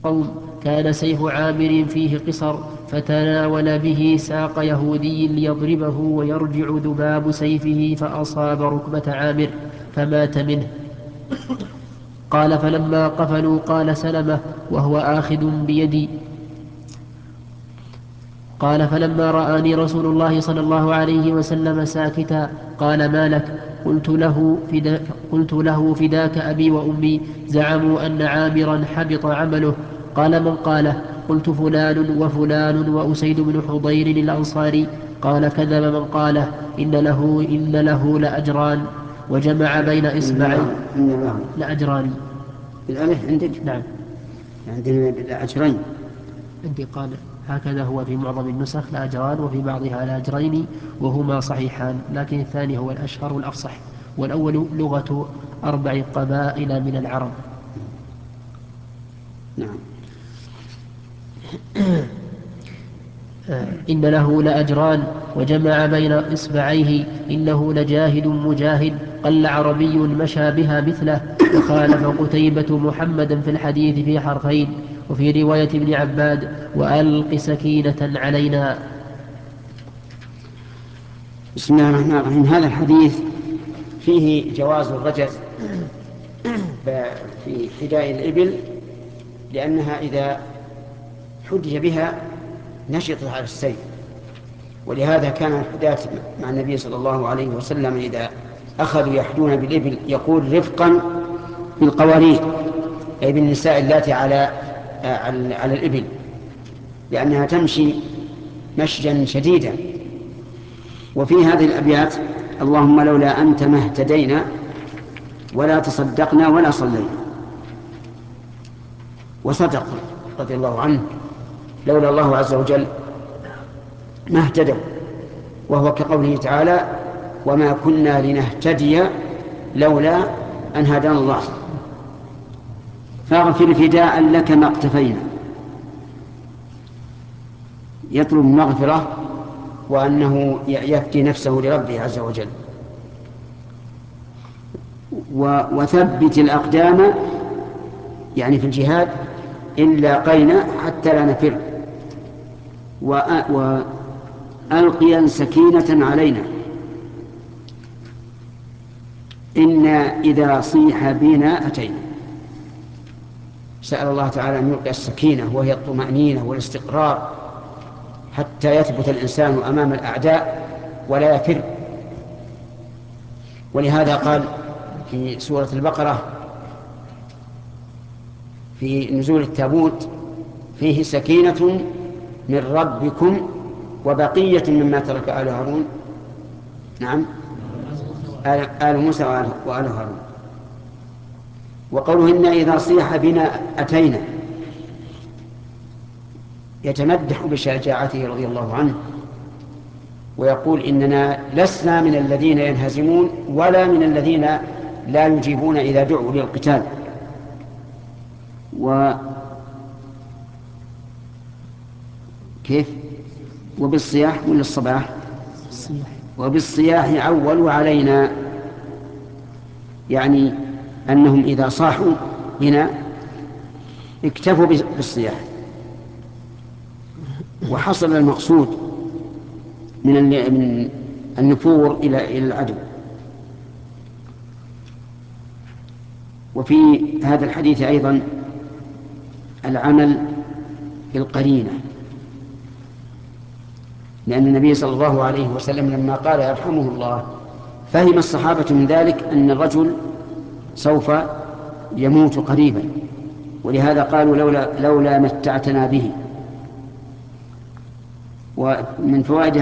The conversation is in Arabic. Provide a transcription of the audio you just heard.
قوم كان سيف عامر فيه قصر، فتناول به ساق يهودي ليضربه ويرجع ذباب سيفه فأصاب ركبة عامر فمات منه. قال فلما قفلوا قال سلمة وهو آخذ بيدي، قال فلما رآني رسول الله صلى الله عليه وسلم ساكتا قال ما لك؟ قلت له فداك أبي وأمي، زعموا أن عامرا حبط عمله. قال من قاله؟ قلت فلان وفلان وأسيد بن حضير الأنصاري. قال كذب من قاله، إن له لأجران وجمع بين إصبعيه. لأجران بالألف عندك؟ نعم عندنا لأجرين. عندي قال هكذا هو في معظم النسخ لأجران وفي بعضها لأجرين وهما صحيحان، لكن الثاني هو الأشهر والأفصح، والأول لغة 4 قبائل من العرب. نعم. إن له لأجران وجمع بين إصبعيه، إنه لجاهد مجاهد قل عربي مشى بها مثله. وخالف قتيبة محمدا في الحديث في حرفين، وفي رواية ابن عباد وألق سكينة علينا. بسم الله الرحمن الرحيم. هذا الحديث فيه جواز الرجز في حداء الإبل، لأنها إذا حدي بها نشطت على السير، ولهذا كان الحداة مع النبي صلى الله عليه وسلم إذا أخذوا يحدون بالإبل يقول رفقا بالقوارير، أي بالنساء اللاتي على الإبل، لأنها تمشي مشيا شديدا. وفي هذه الأبيات: اللهم لولا أنت ما اهتدينا ولا تصدقنا ولا صلينا. وصدق رضي الله عنه، لولا الله عز وجل ما اهتدوا، وهو كقوله تعالى: وما كنا لنهتدي لولا أن هدانا الله. فاغفر فداء لك ما اقتفينا، يطلب المغفرة وأنه يفدي نفسه لربه عز وجل. وثبت الأقدام، يعني في الجهاد، إلا قينا حتى لا نفر، وألقيا سكينة علينا، إنا إذا صيح بنا أتينا. سأل الله تعالى أن يلقي السكينة، وهي الطمأنينة والاستقرار، حتى يثبت الإنسان أمام الأعداء ولا يفر. ولهذا قال في سورة البقرة في نزول التابوت: فيه سكينة من ربكم وبقية مما ترك آل هارون. نعم، آل موسى وآل هارون. وقوله إنا إذا صيح بنا أتينا، يتمدح بشجاعته رضي الله عنه، ويقول إننا لسنا من الذين ينهزمون ولا من الذين لا يجيبون إذا دعوا للقتال. كيف؟ وبالصياح ولا الصباح؟ وبالصياح عولوا علينا، يعني أنهم إذا صاحوا هنا اكتفوا بالصياح، وحصل المقصود من النفور إلى العدو. وفي هذا الحديث أيضا العمل بالقرينة، لأن النبي صلى الله عليه وسلم لما قال يرحمه الله فهم الصحابة من ذلك أن الرجل سوف يموت قريبا، ولهذا قالوا لولا متعتنا به. ومن فوائد